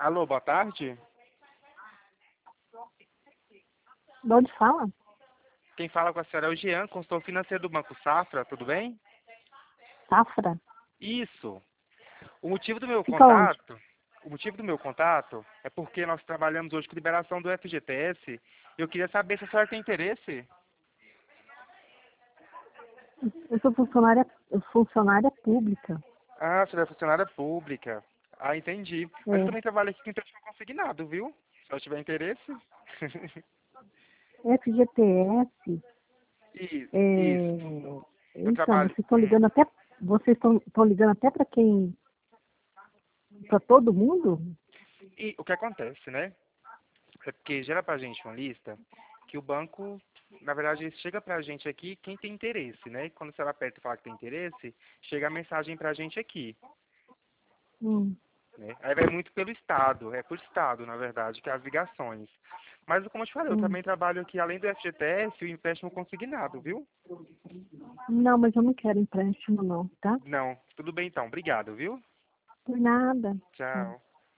Alô, boa tarde. De onde fala? Quem fala com a senhora é o Jean, consultor financeiro do Banco Safra, tudo bem? Safra? Isso. O motivo do meu Fica onde? contato, o motivo do meu contato é porque nós trabalhamos hoje com liberação do FGTS. Eu queria saber se a senhora tem interesse. Eu sou funcionária pública. Ah, a senhora é funcionária pública. Ah, entendi. Mas eu também trabalho aqui com empréstimo consignado, viu? Se ela tiver interesse. FGTS, Isso. Eu então, trabalho. vocês estão ligando até, estão ligando até para quem, para todo mundo? E o que acontece, né? É porque gera pra gente uma lista que o banco, na verdade, chega pra gente aqui quem tem interesse, né? Quando você aperta e fala que tem interesse, chega a mensagem pra gente aqui, Hum, né? Aí vai muito pelo estado, é por estado, na verdade, que é as ligações. Mas, como eu te falei, eu hum. também trabalho aqui, além do FGTS, o empréstimo consignado, viu? Não, mas eu não quero empréstimo não, tá? Não, tudo bem então, obrigado, viu? Por nada. Tchau. Tchau.